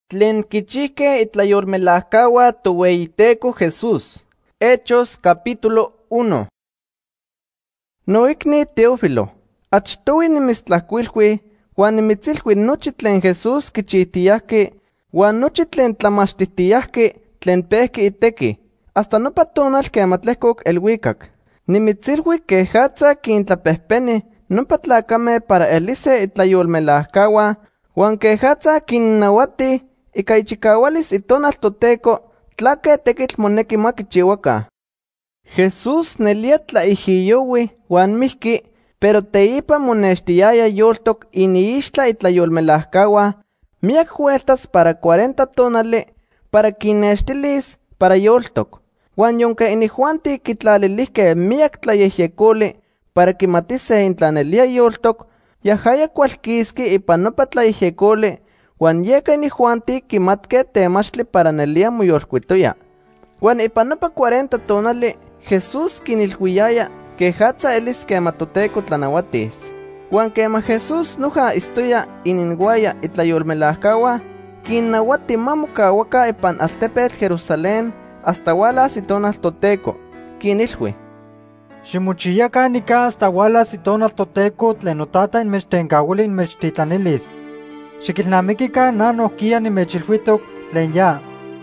Tlen kichihke itlayolmelajkaua toweiteco Jesús. Hechos capítulo 1. Noicni Teófilo, achtoui nimitztlajkuilhui, huan nimitzilhui nochi tlen Jesús kichihtiyahki, huan nochi tlen tlamachtihtiahki tlen pehki iteki, hasta nopa tonal kema tlehkok elhuicac. Nimitzilhui kejatza kintlapehpeni nopa tlacame para elise itlayolmelajkaua, huan kejatza kinnauati ika ichikaualis itonal Toteco tlake tekitl moneki ma kichiuaca. Jesús nelia tlaijiyoui huan mihki, pero teipa monextiaya yoltok iniixtla itlayolmelajkaua miak hueltas para 40 tonali para kinextilis para yoltok. Huan yonke inijuanti kitlalilihke miak tlayejyekoli para kimatise intlanelia yoltok, yahaya kualkiski ipan nopa tlayejyekoli, huan yeka inijuanti kimatke temachtli para nelia moyolkuitoya. Huan ipan nopa 40 tonali, Jesús kinilhuiyaya kejatza elis kema Toteco tlanauatis. Huan kema Jesús noja istoya ininhuaya itlayolmelajkaua, kinnauati ma mokauaka ipan altepetl Jerusalén hasta hualas itonal Toteco. Kinilhui: Ximochiyakan nika hasta hualas itonal Toteco tlen notata inmechtenkauili inmechtitlanilis. Xikilnamikikan na nohkia nimechilhuitok tlen ya.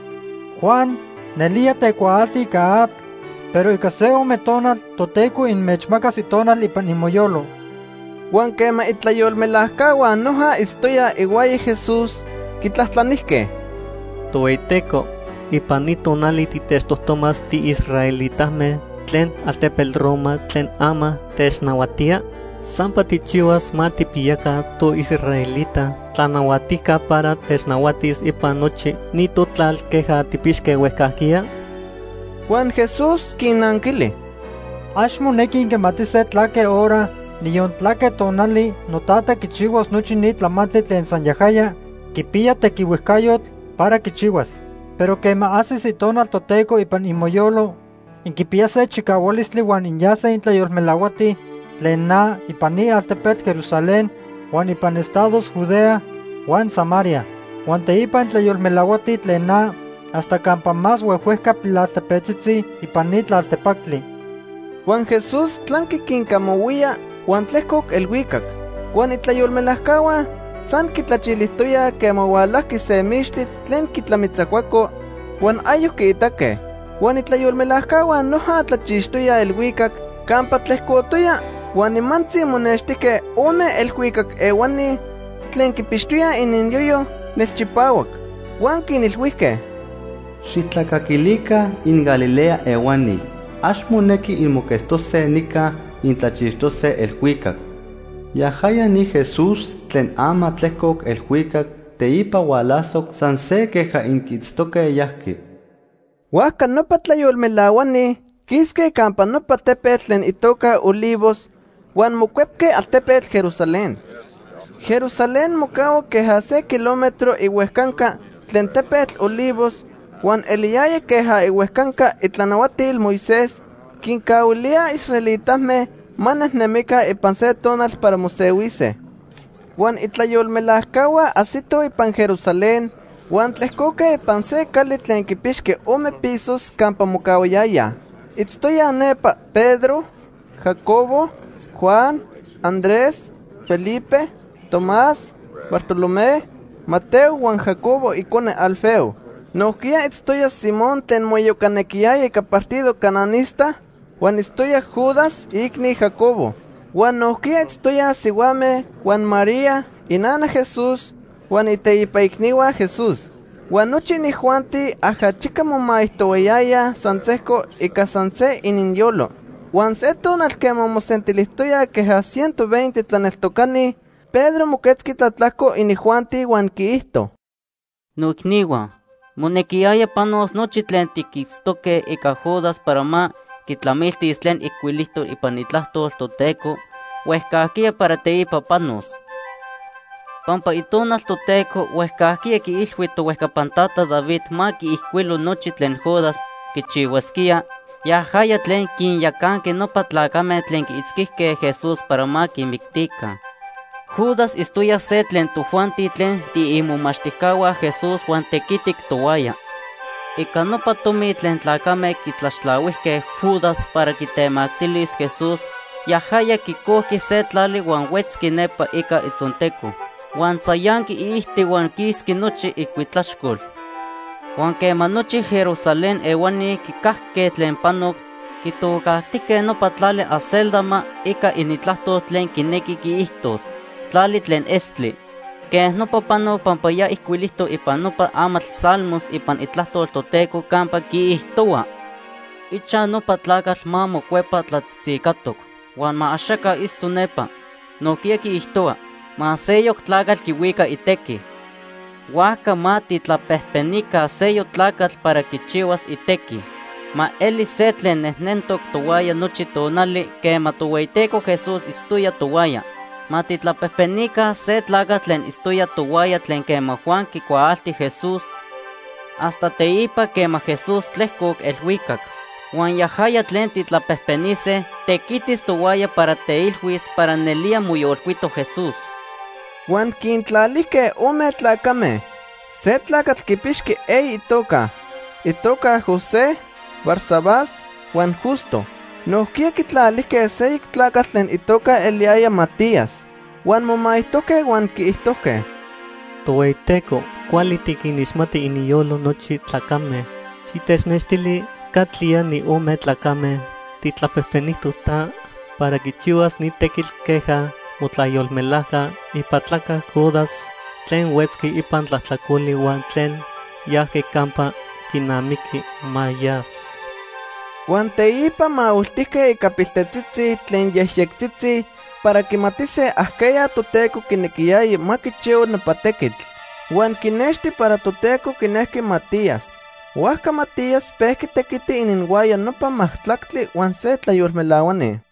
Juan nelia tekuaalti ika atl, pero ika se ome tonal Toteco inmechmakas itonal ipan inmoyolo. Huan kema itlayolmelajkaua noja istoya iuaya Jesús, kitlahtlanihke: Toweiteco, ipan itonali titechtohtomas ti israelitahmeh tlen altepetl Roma tlen ama technauatia, sampa tichiuas ma tipiyaka to israelita tlanauatika para technauatis ipan nochi ni totlal keja tipixke huejkahkia. Juan Jesús kinnankili: Ax moneki inkematise tlake hora, niyon tlake tonali notata kichiuas nochi ni tlamantli tlen san yahaya kipiya tekiuehkayotl para kichiuas. Pero kema asis itonal Toteco ipan inmoyolo, inkipiya se chikaualistli huan inyase intlayolmelauati tlen na ipan ni altepetl Jerusalén, huan ipan estados Judea, huan Samaria, huan teipa intlayolmelauati tlen na hasta kampa más huehuehka pilaltepetzitzi ipan ni tlaltepaktli. Juan Jesús tlanki kinkamouia huan tlehkok elhuicac, huan itlayolmelajkaua san kitlachilihtoya kema hualahki se mixtli tlen kitlamitzakuako, huan ayok kiitake. Huan itlayolmelajkaua noja tlachixtoya elhuicac kampa tlehkotoya, huan nimantzi monextike ome elhuicac ewani tlen kipixtoya ininyoyo nelchipauak, huan kinilhuihke: Xitlakakilika in Galilea ewani, ax moneki inmokestose nika intlachixtose elhuicac. Yahaya ni Jesús tlen ama tlehkok elhuicac teipa hualasok san se keja inkitztoke yahki. Huajka nopa tlayolmelauani kiske kampa nopa tepetl tlen itoka Olivos, huan mokuepke altepetl Jerusalén. Jerusalén mokaua keja se kilómetro ihuehkanka tlen tepetl Olivos, huan eliyaya keja ihuehkanka itlanauatil Moisés kinkauilia israelitahmeh manehnemika ipan se tonal para moseuise. Huan itlayolmelajkaua asito ipan Jerusalén, huan tlehkoke ipan se kali tlen kipixke ome pisos kampa mokauayaya. Itztoya nepa Pedro, Jacobo, Juan, Andrés, Felipe, Tomás, Bartolomé, Mateo huan Jacobo ikone Alfeo. Nohkia itztoya Simón tlen moyokanekiaya ika partido cananista, huan itztoya Judas ikni Jacobo. Huan nohkia itztoya siuameh huan María inana Jesús huan iteipa ikniua Jesús. Huan nochi inijuanti ajachika momaihtoayaya san sehko ika san se ininyolo. Huan se tonal kema mosentilihtoya keja 120 tlaneltokani, Pedro moketzki tlatlahko inijuanti huan kiihto: Noikniua, monekiaya panos nochi tlen tikitztoke ika Judas para ma kitlamiltis tlen ikuilihto ipan itlahtol Toteco, huehkahkia para teipa panos. Pampa itonal Toteco huehkahkia kiilhui tohuehkapantata David ma kiihkuilo nochi tlen Judas kichiuaskia, yahaya tlen kinyakanke nopa tlakame tlen kiitzkihke Jesús para ma kinmiktika. Judas istuya se tlen tujuanti tlen tiimomachticaua Jesús huan tekitik towaya. Ika nopa tomi tlen tlacame kitlaxtlauihke Judas para kitemaktilis Jesús, yahaya kikohki se tlali huan wetzki nepa ika itzonteco, huan tzayanki iihti huan kiski nochi ikuitlaxkol. Huan kema nochi Jerusalén ewani kikahke tlen panok, kitokahtikeh nopa tlali Aceldama ika initlahto tlen kineki kiihtos, tlali tlen estli. Keh nopa panok pampa ya ihkuilihto ipan nopa amatl Salmos ipan itlahtol Toteco kampa kiihtoa: Icha nopa tlakatl ma mokuepa tlatzitzikatok, huan ma axaka istu nepa. Nohkia kiihtoa: ma seyok tlakatl kiwika iteki. Huajka ma titlapehpenika seyo tlakatl para kichiwas iteki. Ma eli se tlen nehnentok towaya nochi tonali kema Toweiteco Jesús istuya towaya. Ma titlapehpenika se tlakatl tlen istuya towaya tlen kema Juan kikuaalti Jesús, hasta teipa kema Jesús tlehkok elhuikak. Huan yahaya tlen titlapehpenise tekitis towaya para teilhuis para nelia moyolkuito Jesús. Huan kintlalihke ome tlacame. Se tlacatl kipixki itoka José, Barsabás, huan Justo. Nohkia kitlalihke seyik tlacatl tlen itoka eliaya Matías. Huan momaihtoke huan kiihtoke: Toweiteco, kuali tikinixmati iniyolo nochi tlacame. Xitechnextili katlia ni ome tlacame titlapehpenihtohta para kichiwas ni tekitl keja motlayolmelahka ipatlaka Judas tlen wetzki ipan tlahtlakoli huan tlen yahke kampa kinamiki mayas. Huan teipa maultihke ika piltetzitzi tlen yehyektzitzi para kimatise ahkeya Toteco kinekiyayi ma kichiwa nopa tekitl. Huan kinexti para Toteco kinehki Matías. Huajka Matías pehki tekiti ininwaya nopa mahtlaktli huan se tlayolmelauani.